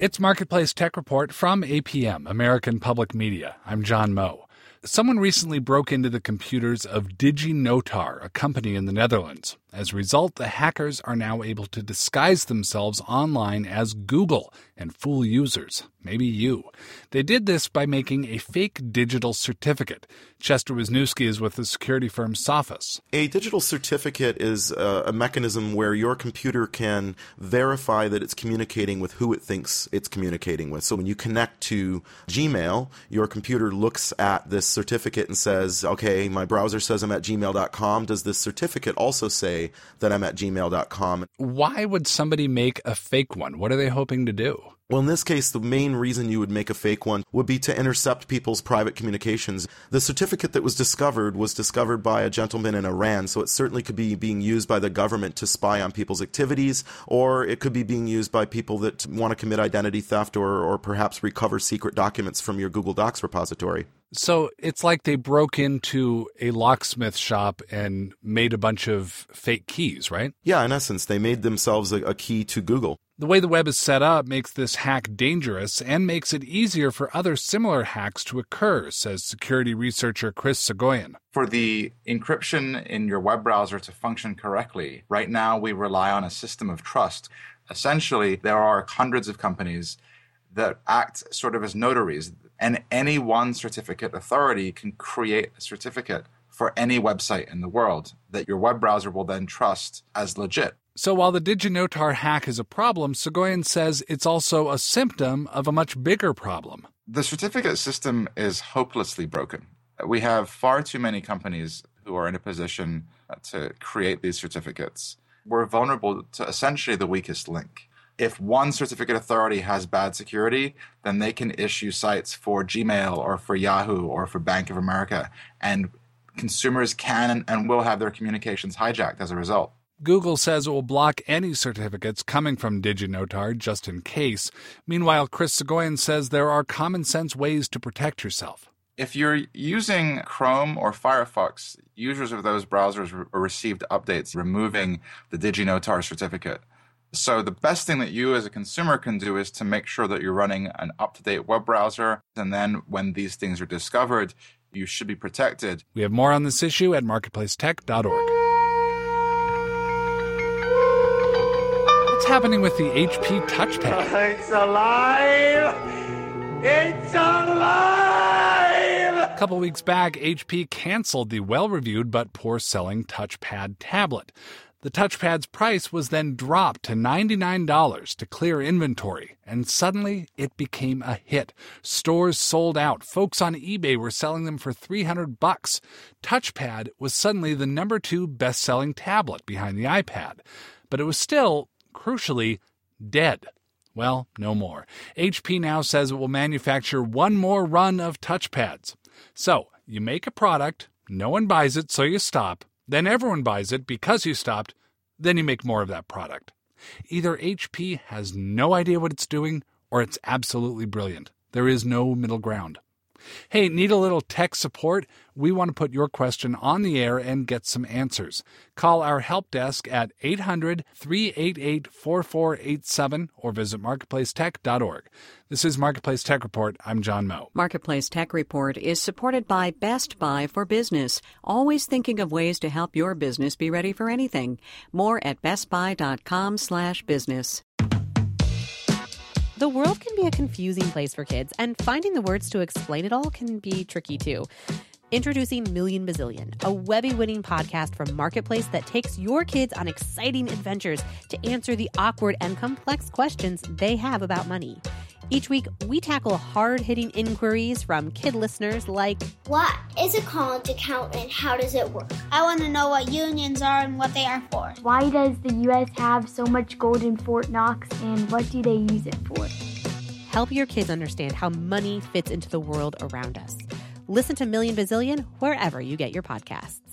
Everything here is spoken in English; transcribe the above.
It's Marketplace Tech Report from APM, American Public Media. I'm John Moe. Someone recently broke into the computers of DigiNotar, a company in the Netherlands. As a result, the hackers are now able to disguise themselves online as Google and fool users, maybe you. They did this by making a fake digital certificate. Chester Wisniewski is with the security firm Sophos. A digital certificate is a mechanism where your computer can verify that it's communicating with who it thinks it's communicating with. So when you connect to Gmail, your computer looks at this certificate and says, okay, my browser says I'm at gmail.com. Does this certificate also say that I'm at gmail.com? Why would somebody make a fake one? What are they hoping to do? Well, in this case, the main reason you would make a fake one would be to intercept people's private communications. The certificate that was discovered by a gentleman in Iran, so it certainly could be being used by the government to spy on people's activities, or it could be being used by people that want to commit identity theft or perhaps recover secret documents from your Google Docs repository. So it's like they broke into a locksmith shop and made a bunch of fake keys, right? Yeah, in essence, they made themselves a key to Google. The way the web is set up makes this hack dangerous and makes it easier for other similar hacks to occur, says security researcher Chris Soghoian. For the encryption in your web browser to function correctly, right now we rely on a system of trust. Essentially, there are hundreds of companies that act sort of as notaries, and any one certificate authority can create a certificate for any website in the world that your web browser will then trust as legit. So while the DigiNotar hack is a problem, Soghoian says it's also a symptom of a much bigger problem. The certificate system is hopelessly broken. We have far too many companies who are in a position to create these certificates. We're vulnerable to essentially the weakest link. If one certificate authority has bad security, then they can issue sites for Gmail or for Yahoo or for Bank of America, and consumers can and will have their communications hijacked as a result. Google says it will block any certificates coming from DigiNotar just in case. Meanwhile, Chris Soghoian says there are common-sense ways to protect yourself. If you're using Chrome or Firefox, users of those browsers received updates removing the DigiNotar certificate. So the best thing that you as a consumer can do is to make sure that you're running an up-to-date web browser, and then when these things are discovered, you should be protected. We have more on this issue at marketplacetech.org. What's happening with the HP touchpad? It's alive! It's alive! A couple weeks back, HP canceled the well-reviewed but poor-selling touchpad tablet. The touchpad's price was then dropped to $99 to clear inventory, and suddenly it became a hit. Stores sold out. Folks on eBay were selling them for $300. Touchpad was suddenly the number 2 best-selling tablet behind the iPad, but it was still, crucially, dead. Well, no more. HP now says it will manufacture one more run of touchpads. So, you make a product, no one buys it, so you stop. Then everyone buys it because you stopped. Then you make more of that product. Either HP has no idea what it's doing, or it's absolutely brilliant. There is no middle ground. Hey, need a little tech support? We want to put your question on the air and get some answers. Call our help desk at 800-388-4487 or visit marketplacetech.org. This is Marketplace Tech Report. I'm John Moe. Marketplace Tech Report is supported by Best Buy for Business, always thinking of ways to help your business be ready for anything. More at bestbuy.com/business. The world can be a confusing place for kids, and finding the words to explain it all can be tricky too. Introducing Million Bazillion, a Webby-winning podcast from Marketplace that takes your kids on exciting adventures to answer the awkward and complex questions they have about money. Each week, we tackle hard-hitting inquiries from kid listeners like, what is a college account and how does it work? I want to know what unions are and what they are for. Why does the U.S. have so much gold in Fort Knox and what do they use it for? Help your kids understand how money fits into the world around us. Listen to Million Bazillion wherever you get your podcasts.